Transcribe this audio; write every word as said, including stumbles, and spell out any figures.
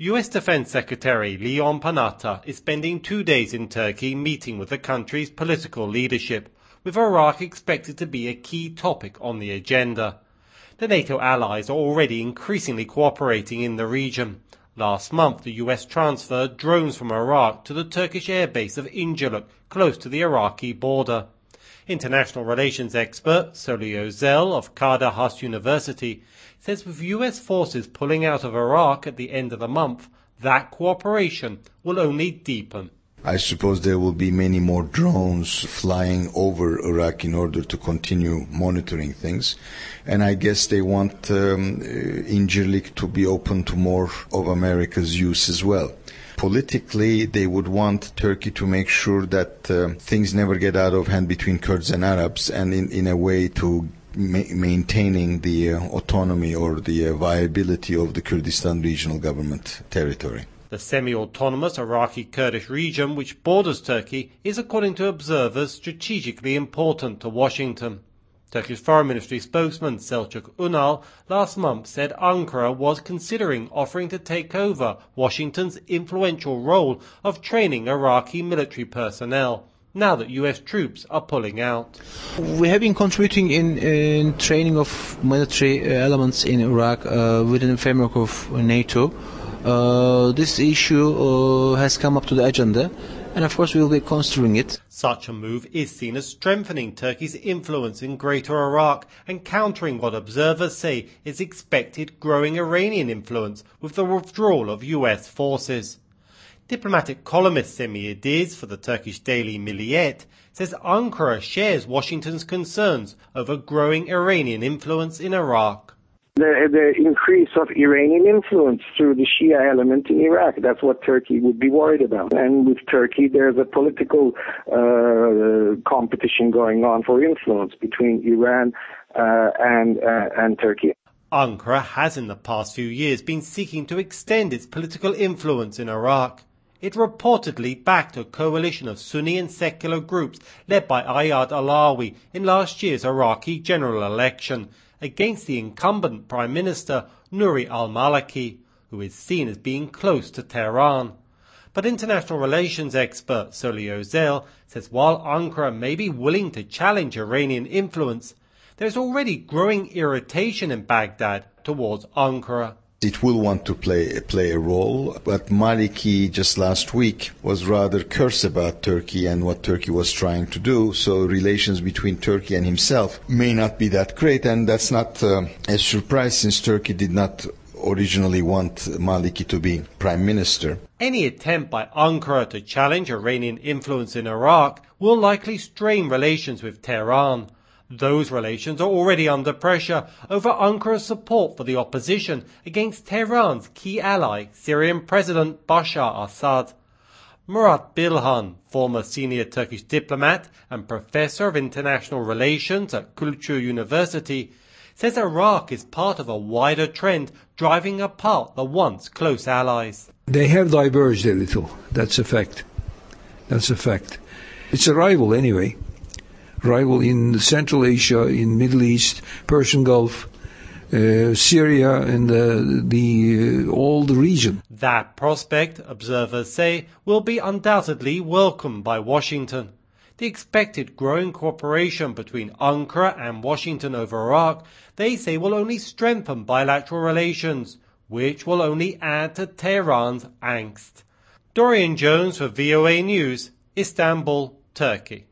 U S Defense Secretary Leon Panetta is spending two days in Turkey meeting with the country's political leadership, with Iraq expected to be a key topic on the agenda. The NATO allies are already increasingly cooperating in the region. Last month, the U S transferred drones from Iraq to the Turkish airbase of Incirlik, close to the Iraqi border. International relations expert Soli Özel of Kadir Has University says with U S forces pulling out of Iraq at the end of the month, that cooperation will only deepen. I suppose there will be many more drones flying over Iraq in order to continue monitoring things. And I guess they want um, Incirlik to be open to more of America's use as well. Politically, they would want Turkey to make sure that uh, things never get out of hand between Kurds and Arabs, and in, in a way to ma- maintaining the uh, autonomy or the uh, viability of the Kurdistan Regional Government territory. The semi-autonomous Iraqi Kurdish region, which borders Turkey, is, according to observers, strategically important to Washington. Turkish Foreign Ministry spokesman Selçuk Unal last month said Ankara was considering offering to take over Washington's influential role of training Iraqi military personnel, now that U S troops are pulling out. We have been contributing in, in training of military elements in Iraq uh, within the framework of NATO. Uh, this issue uh, has come up to the agenda, and of course we will be considering it. Such a move is seen as strengthening Turkey's influence in Greater Iraq and countering what observers say is expected growing Iranian influence with the withdrawal of U S forces. Diplomatic columnist Semih Ediz for the Turkish daily Milliyet says Ankara shares Washington's concerns over growing Iranian influence in Iraq. The, the increase of Iranian influence through the Shia element in Iraq, that's what Turkey would be worried about. And with Turkey, there's a political uh, competition going on for influence between Iran uh, and, uh, and Turkey. Ankara has in the past few years been seeking to extend its political influence in Iraq. It reportedly backed a coalition of Sunni and secular groups led by Ayad Alawi in last year's Iraqi general election, against the incumbent Prime Minister Nouri al-Maliki, who is seen as being close to Tehran. But international relations expert Soli Özel says while Ankara may be willing to challenge Iranian influence, there is already growing irritation in Baghdad towards Ankara. It will want to play play a role, but Maliki just last week was rather curse about Turkey and what Turkey was trying to do, so relations between Turkey and himself may not be that great, and that's not uh, a surprise since Turkey did not originally want Maliki to be prime minister. Any attempt by Ankara to challenge Iranian influence in Iraq will likely strain relations with Tehran. Those relations are already under pressure over Ankara's support for the opposition against Tehran's key ally, Syrian President Bashar Assad. Murat Bilhan, former senior Turkish diplomat and professor of international relations at Kültür University, says Iraq is part of a wider trend driving apart the once close allies. They have diverged a little. That's a fact. That's a fact. It's a rival anyway. Rival in Central Asia, in Middle East, Persian Gulf, uh, Syria, and the, the uh, all the region. That prospect, observers say, will be undoubtedly welcomed by Washington. The expected growing cooperation between Ankara and Washington over Iraq, they say, will only strengthen bilateral relations, which will only add to Tehran's angst. Dorian Jones for V O A News, Istanbul, Turkey.